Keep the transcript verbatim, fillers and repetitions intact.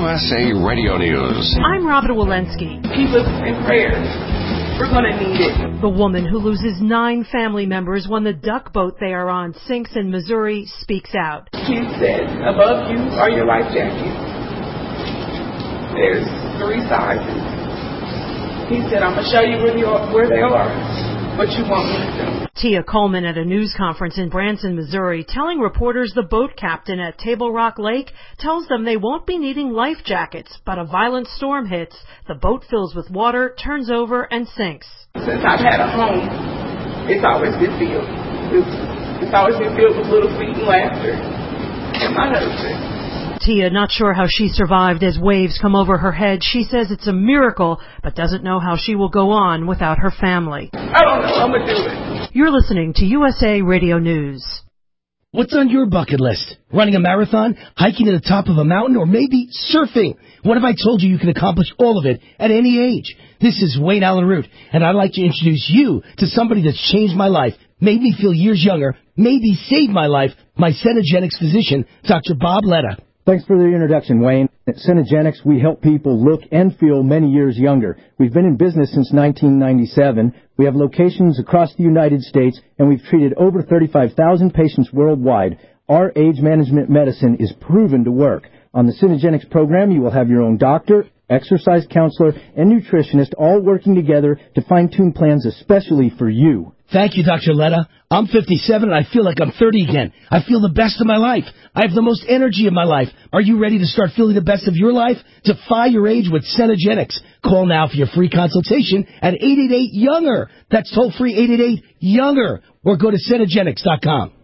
S A Radio News. I'm Robin Walensky. Keep us in prayer. We're going to need it. The woman who loses nine family members when the duck boat they are on sinks in Missouri speaks out. He said, above you are your life jackets. There's three sizes. He said, I'm going to show you where they are, where they are, what you want me to do. Tia Coleman at a news conference in Branson, Missouri, telling reporters the boat captain at Table Rock Lake tells them they won't be needing life jackets, but a violent storm hits, the boat fills with water, turns over, and sinks. Since I've had a home, it's always been filled. It's, it's always been filled with little feet and laughter. And my husband. Tia not sure how she survived as waves come over her head. She says it's a miracle, but doesn't know how she will go on without her family. I don't know. I'm going to do it. You're listening to U S A Radio News. What's on your bucket list? Running a marathon, hiking to the top of a mountain, or maybe surfing? What if I told you you can accomplish all of it at any age? This is Wayne Allen Root, and I'd like to introduce you to somebody that's changed my life, made me feel years younger, maybe saved my life, my Cenegenics physician, Doctor Bob Letta. Thanks for the introduction, Wayne. At Cenegenics, we help people look and feel many years younger. We've been in business since nineteen ninety-seven. We have locations across the United States, and we've treated over thirty-five thousand patients worldwide. Our age management medicine is proven to work. On the Cenegenics program, you will have your own doctor, exercise counselor, and nutritionist all working together to fine-tune plans especially for you. Thank you, Doctor Letta. I'm fifty-seven and I feel like I'm thirty again. I feel the best of my life. I have the most energy of my life. Are you ready to start feeling the best of your life? Defy your age with Cenegenics. Call now for your free consultation at eight eight eight, younger. That's toll-free eight eight eight, younger. Or go to Cenegenics dot com.